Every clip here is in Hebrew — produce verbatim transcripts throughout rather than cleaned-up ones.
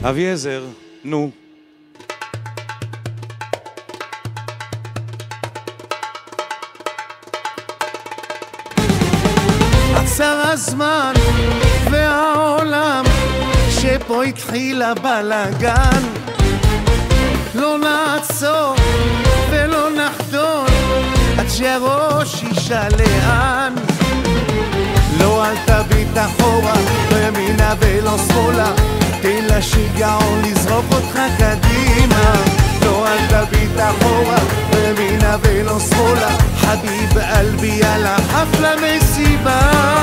אביעזר, נו. עצר הזמן והעולם שפה התחיל הבלגן, לא נעצור ולא נחדול עד שהראש ישאל לאן. לא אל תביט אחורה, לא ימינה ולא שמאלה, תן לשיגעון לזרוק אותך קדימה. לא אל תביט אחורה, לא ימינה ולא שמאלה, חביב אלבי יאללה חפלה מסיבה.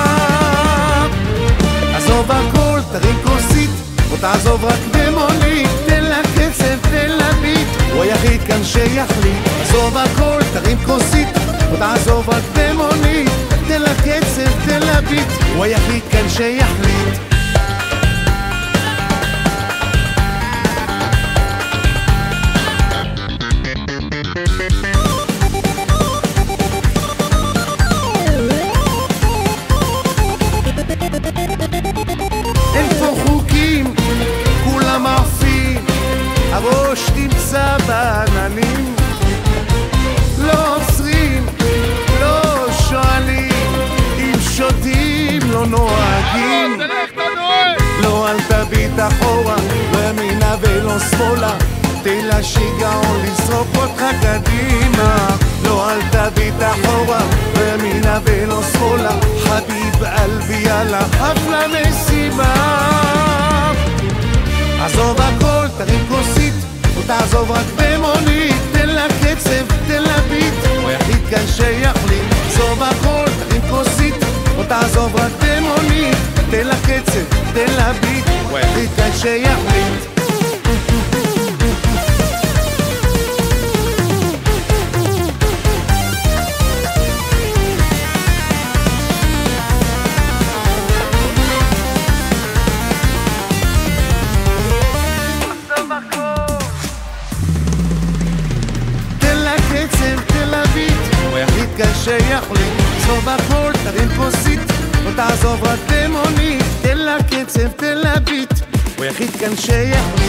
עזוב הכל, תרים כוסית, או תעזוב רק במונית, תן לה קצב, תן לה ביט, הוא היחיד כאן שיחליט. עזוב הכל, תרים כוסית, או תעזוב רק במונית, תן לה קצב, תן לה ביט, הוא היחיד כאן שיחליט. אין פה חוקים, כולם עפים, הראש תמצא בעננים. לא עוצרים, לא שואלים, אם שותים לא נוהגים. לא אל תביט אחורה, לא ימינה ולא שמאלה, תן לשיגעון לזרוק אותך קדימה. לא אל תביט אחורה, לא ימינה ולא שמאלה, חביב אלבי יאללה חפלה מסיבה. עזוב הכל, תרים כוסית, או תעזוב רק במונית, תן לה קצב, תן לה ביט, הוא היחיד כאן שיחליט. עזוב הכל, תרים כוסית, או תעזוב רק במונית, תן לה קצב, תן לה ביט, הוא היחיד כאן שיחליט. שיחליט, עזוב הכל, תרים כוסית, לא תעזוב רק במונית, תן לה קצב, תן לה ביט, הוא היחיד כאן שיחליט.